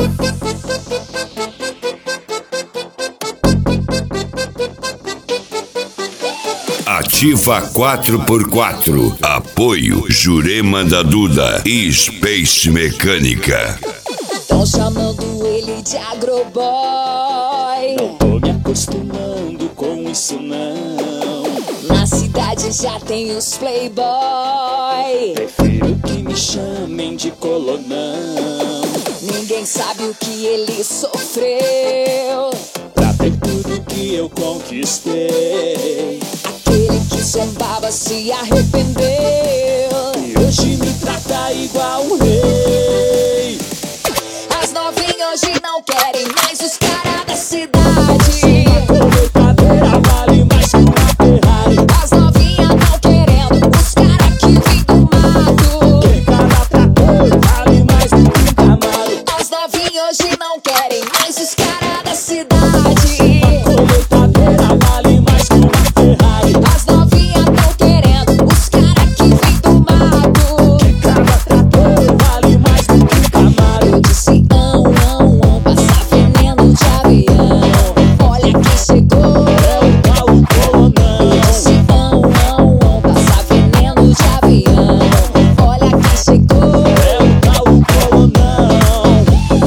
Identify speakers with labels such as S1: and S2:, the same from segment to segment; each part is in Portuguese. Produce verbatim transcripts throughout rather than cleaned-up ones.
S1: Ativa quatro por quatro. Apoio Jurema da Duda e Space Mecânica.
S2: Tão chamando ele de agroboy.
S3: Não tô me acostumando com isso não.
S2: Na cidade já tem os playboy.
S3: Prefiro que me chamem de colonão.
S2: Ninguém sabe o que ele sofreu
S3: Pra ter tudo que eu conquistei.
S2: Aquele que zombava se arrependeu
S3: E hoje me trata igual um rei.
S2: As novinhas hoje não querem mais os caras da cidade.
S3: Colheitadeira vale mais que uma Ferrari.
S2: As novinhas não querendo os caras que vêm do mato.
S3: Que cada trator vale mais que um Camaro.
S2: As novinhas hoje não querem mais os caras da cidade.
S3: Colheitadeira vale mais que uma Ferrari.
S2: As novinhas tão querendo os caras que vêm do mato.
S3: Que cada trator vale mais que um Camaro.
S2: Eu disse ão, ão, ão, passar veneno de avião. Olha quem chegou.
S3: É o tal colonão.
S2: Eu disse ão, ão, ão, passar veneno de avião. Olha quem chegou.
S3: É o tal colonão.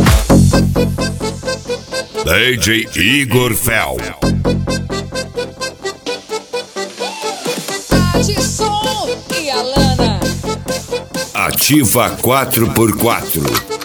S1: D J Igor Fel.
S2: Adson e Alana.
S1: Ativa quatro por quatro.